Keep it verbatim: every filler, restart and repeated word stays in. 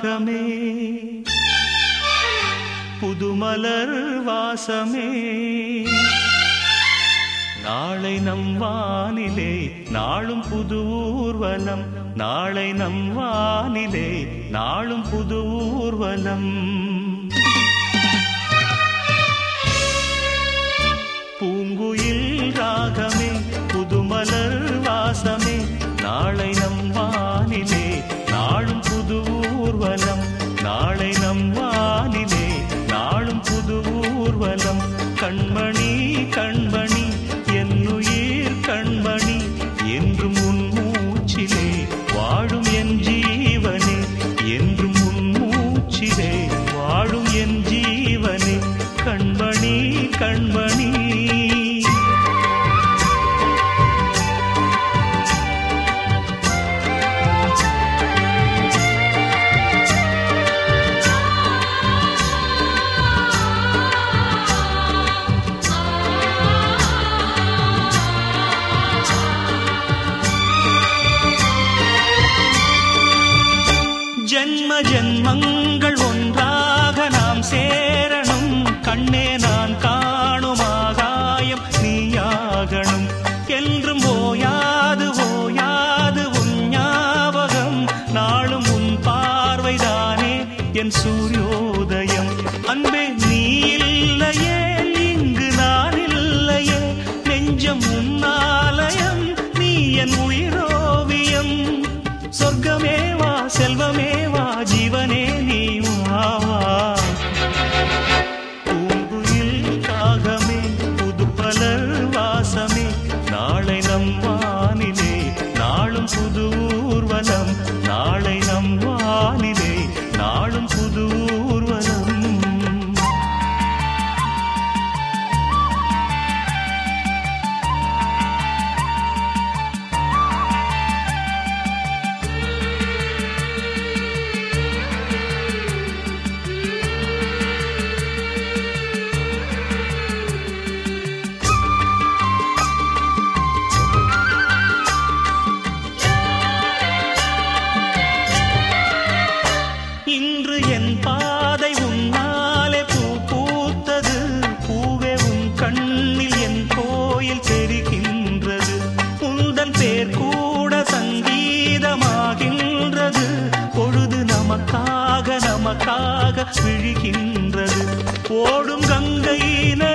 ராகமே புதுமலர் வாசமே நாளை நம் வானிலே நாளும் புது ஊர்வலம் நாளை நம் வானிலே நாளும் புது ஊர்வலம் பூங்குயில் ராகமே புதுமலர் வாசமே நாளை நம் வானிலே நாளும் புது ஊர்வலம் நாளை நம் வானிலே நாளும் புது ஊர்வலம் கண்மணி கண்மணி என்னுயிர் கண்மணி என்றும் உன் மூச்சிலே வாழும் என் ஜீவனே என்றும் உன் மூச்சிலே வாழும் என் ஜீவனே கண்மணி கண்மணி ஜன்ம ஜன்மங்கள் ஒன்றாக நாம் சேரணும் கண்ணே நான் காணும் ஆகாயம் நீயாகணும் என்றும் ஓயாது ஓயாது உன் ஞாபகம் நாளும் உன் பார்வைதானே என் சூரியோதயம் அன்பே நீ இல்லையே இங்கு நான் இல்லையே நெஞ்சம் உன்னாலயம் நீ என் உயிரோவியம் சொர்க்கமே வா செல்வமே வா ஜீவனே நீ வா பூங்குயில் ராகமே புதுமலர் வாசமே நாளை நம் வானிலே நாளும் புது ஊர்வலம் நாளை நம் வானிலே நாளும் புது ஊர்வலம் இன்று என் பாதை உன்னாலே பூ பூத்தது பூவே உன் கண்ணில் என் கோயில் தெரிகின்றது உந்தன் பேர் கூட சங்கீதமாகின்றது பொழுது நமக்காக நமக்காக விழுகின்றது ஓடும் கங்கை